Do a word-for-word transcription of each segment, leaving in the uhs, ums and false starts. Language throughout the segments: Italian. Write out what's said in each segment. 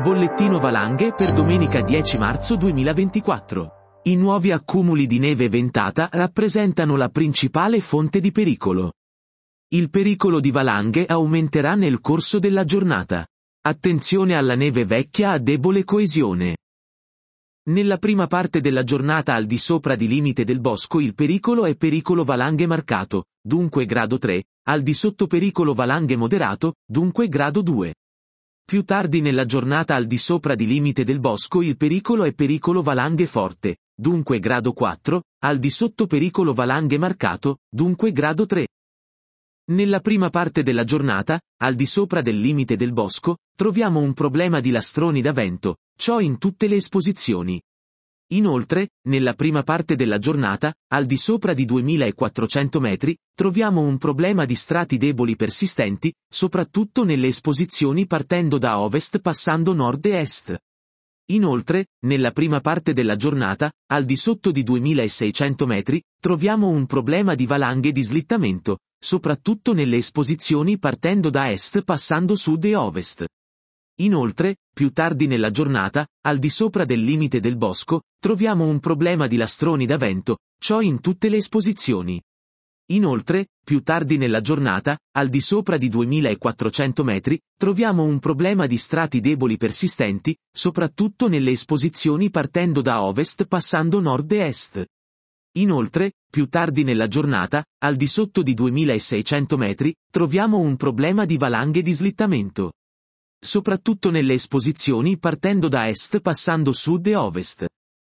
Bollettino valanghe per domenica dieci marzo duemilaventiquattro. I nuovi accumuli di neve ventata rappresentano la principale fonte di pericolo. Il pericolo di valanghe aumenterà nel corso della giornata. Attenzione alla neve vecchia a debole coesione. Nella prima parte della giornata al di sopra di limite del bosco il pericolo è pericolo valanghe marcato, dunque grado tre, al di sotto pericolo valanghe moderato, dunque grado due. Più tardi nella giornata al di sopra di limite del bosco il pericolo è pericolo valanghe forte, dunque grado quattro, al di sotto pericolo valanghe marcato, dunque grado tre. Nella prima parte della giornata, al di sopra del limite del bosco, troviamo un problema di lastroni da vento, ciò in tutte le esposizioni. Inoltre, nella prima parte della giornata, al di sopra di duemilaquattrocento metri, troviamo un problema di strati deboli persistenti, soprattutto nelle esposizioni partendo da ovest passando nord e est. Inoltre, nella prima parte della giornata, al di sotto di duemilaseicento metri, troviamo un problema di valanghe di slittamento, soprattutto nelle esposizioni partendo da est passando sud e ovest. Inoltre, più tardi nella giornata, al di sopra del limite del bosco, troviamo un problema di lastroni da vento, ciò in tutte le esposizioni. Inoltre, più tardi nella giornata, al di sopra di duemilaquattrocento metri, troviamo un problema di strati deboli persistenti, soprattutto nelle esposizioni partendo da ovest passando nord e est. Inoltre, più tardi nella giornata, al di sotto di duemilaseicento metri, troviamo un problema di valanghe di slittamento. Soprattutto nelle esposizioni partendo da est passando sud e ovest.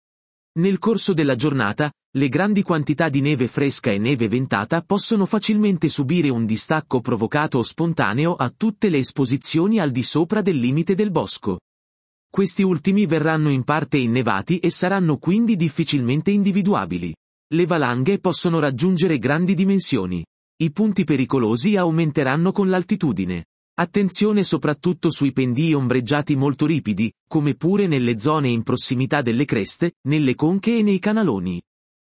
Nel corso della giornata, le grandi quantità di neve fresca e neve ventata possono facilmente subire un distacco provocato o spontaneo a tutte le esposizioni al di sopra del limite del bosco. Questi ultimi verranno in parte innevati e saranno quindi difficilmente individuabili. Le valanghe possono raggiungere grandi dimensioni. I punti pericolosi aumenteranno con l'altitudine. Attenzione soprattutto sui pendii ombreggiati molto ripidi, come pure nelle zone in prossimità delle creste, nelle conche e nei canaloni.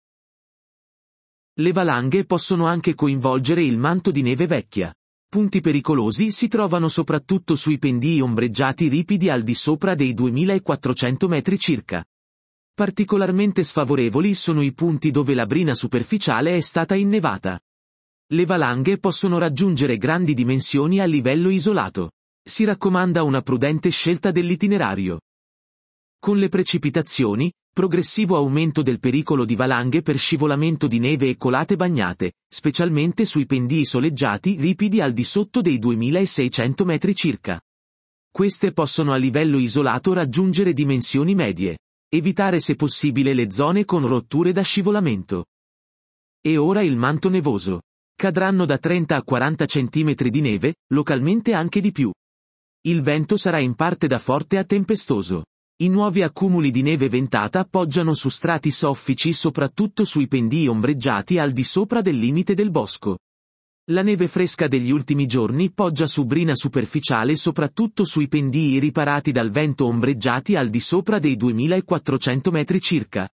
Le valanghe possono anche coinvolgere il manto di neve vecchia. Punti pericolosi si trovano soprattutto sui pendii ombreggiati ripidi al di sopra dei duemilaquattrocento metri circa. Particolarmente sfavorevoli sono i punti dove la brina superficiale è stata innevata. Le valanghe possono raggiungere grandi dimensioni a livello isolato. Si raccomanda una prudente scelta dell'itinerario. Con le precipitazioni, progressivo aumento del pericolo di valanghe per scivolamento di neve e colate bagnate, specialmente sui pendii soleggiati ripidi al di sotto dei duemilaseicento metri circa. Queste possono a livello isolato raggiungere dimensioni medie. Evitare se possibile le zone con rotture da scivolamento. E ora il manto nevoso. Cadranno da trenta a quaranta centimetri di neve, localmente anche di più. Il vento sarà in parte da forte a tempestoso. I nuovi accumuli di neve ventata poggiano su strati soffici soprattutto sui pendii ombreggiati al di sopra del limite del bosco. La neve fresca degli ultimi giorni poggia su brina superficiale soprattutto sui pendii riparati dal vento ombreggiati al di sopra dei duemilaquattrocento metri circa.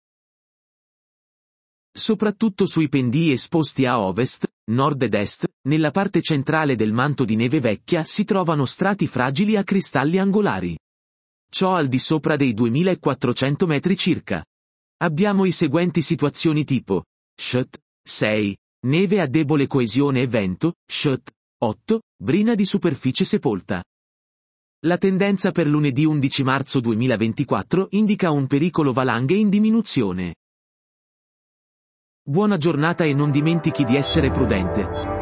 Soprattutto sui pendii esposti a ovest, nord ed est, nella parte centrale del manto di neve vecchia si trovano strati fragili a cristalli angolari. Ciò al di sopra dei duemilaquattrocento metri circa. Abbiamo i seguenti situazioni tipo: S H T sei, neve a debole coesione e vento, S H T otto, brina di superficie sepolta. La tendenza per lunedì undici marzo duemilaventiquattro indica un pericolo valanghe in diminuzione. Buona giornata e non dimentichi di essere prudente.